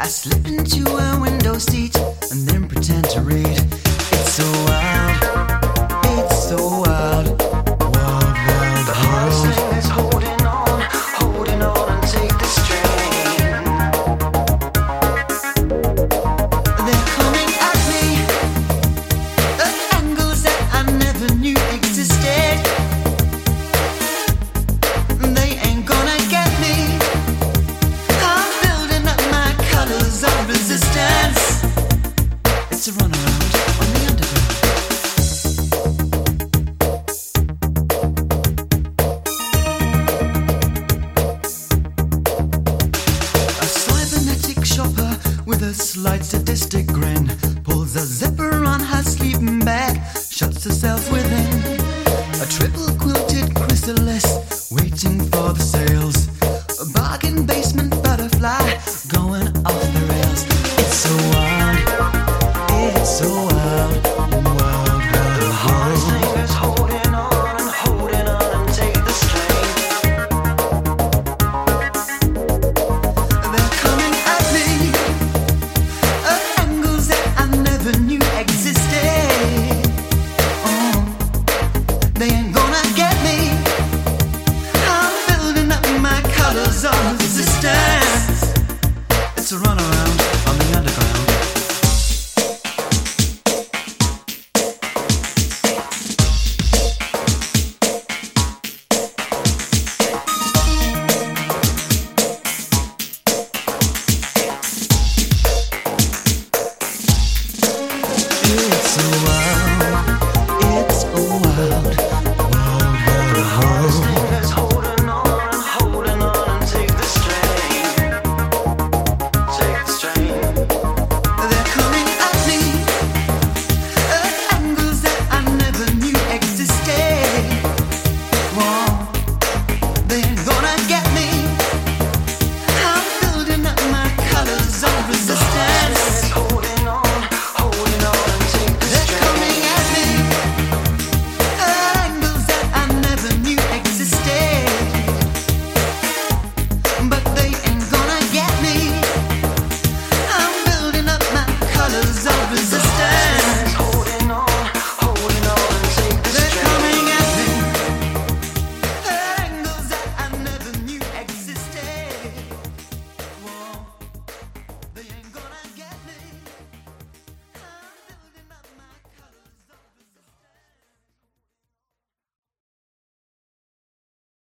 I slip into a window seat and then pretend to read. It's so wild, it's so wild, wild, wild. The hardest thing is holding on and take the strain. They're coming at me at angles that I never knew existed. They ain't gonna get me. I'm building up my colors of resistance. It's a runaround on the underground. A cybernetic shopper with a slight sadistic grin pulls a zipper on her sleeping bag, shuts herself within. A triple quilted chrysalis waiting for the sales. A bargain basement butterfly going